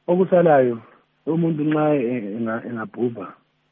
Okusalayo umuntu nxa engabhubha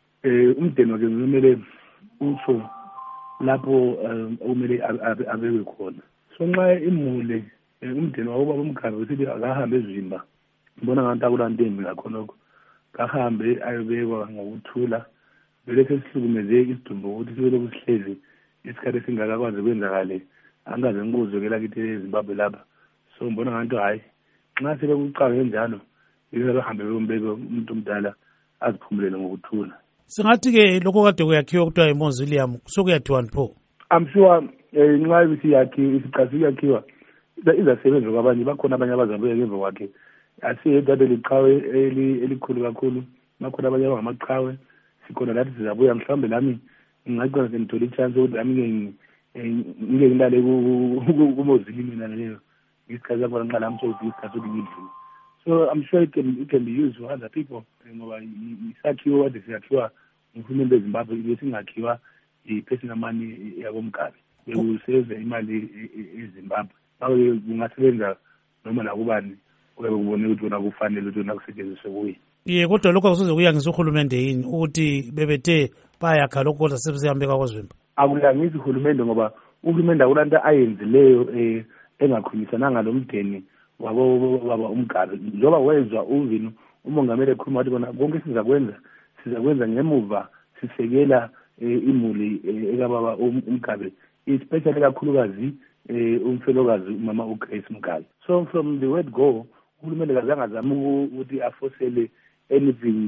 umndeni wakhe kumele usho lapho okumele abekwe khona. So nxa imule umndeni wabo bomkhabe usithi akahambe ezimba ngibona ngathi akulanto embi ngakhonokho kahambe ayobekwa ngokuthula vele sesihlukumeze isidumbu ukuthi sibe lokusihlezi isikhathi esingakakwazi kwenzakale angaze ngibuzwe ke lakithi eZimbabwe lapha. So ngibona ngathi hayi nxa sebekucawe njalo yebo bahambe beyombeka umuntu omdala aziphumulele ngokuthula. Singathi-ke lokho kade kuyakhiwa kuthiwa i-mausoleum sokuyathiwani pho? I'm sure nxa ibisiyakhiwa isicathi kuyakhiwa izasebenza kwabanye bakhona abanye abazabuya ngemva kwakhe asiyedade liqhawe elikhulu kakhulu bakhona abanye abangamaqhawe sikhona lathi sizabuya mhlawumbe lami ngingaqala ngithola ichance ukuthi lami ngike ngilale kumausoleum mina leyo isikhathi sakho nxa lami sokufika isikhathi sokuyidlula. So I'm sure it can be used for other people. Ngoba isakhiwo kade siyakhiwa ngurhulumente weZimbabwe besingakhiwa i-personal money yabomkabi bekuseve imali eZimbabwe. Ngakho kungasebenza noma nakubani oyabe kubone ukuthi wona kufanele ukuthi wona kusetshenziswe kuye. Ye kodwa lokho akusoze kuyangisa uhulumende yini ukuthi bebethe bayakha lokho kodwa sebesiyambeka kwazwimba? Akuyangisi uhulumende ngoba uhulumende akulanto ayenzileyo engakhulumisananga lomndeni wabo baba umgabe njengoba wezwa uvini umongameli ekhuluma wathi bona konke sizakwenza ngemuva sisekela imuli ekababa umgabe especially kakhulukazi umfelokazi umama uGrace Mgabe. So from the word go uhulumende kazange azame ukuthi afosele anything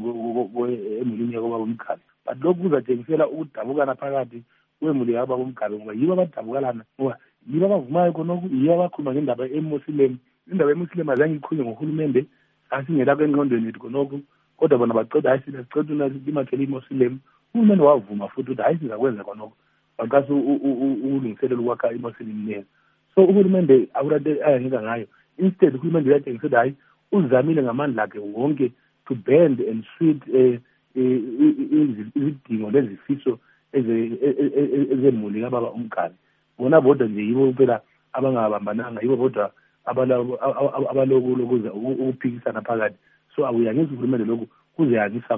emulini yakobaba umgabe, but lokhu kuzatshengisela ukudabukana phakathi kwemuli yakobaba umgabe ngoba yibo abadabukalana ngoba yibo abavumayo khonokho yibo abakhuluma ngendaba eMuslim. Indaba eMuslim azange ikhulunywe nguhulumende asingela kwengqondweni yethu khonokho kodwa bona baqeda hayi sicela imakhele iMuslim. Uhulumende wavuma futhi ukuthi hayi sizakwenza khonokho baqasa ukulungiselela ukwakha iMuslim leyo. So uhulumende akulanto ayangeka ngayo, instead uhulumende uyatshengisela hayi uzamile ngamandla akhe wonke to bend and suit izidingo lezifiso ezemuli kababa umgabe. Bona bodwa nje yibo phela abangabambananga, yibo bodwa abalokuza ukuphikisana phakathi. So akuyangisa uhulumende lokhu kuze yangisa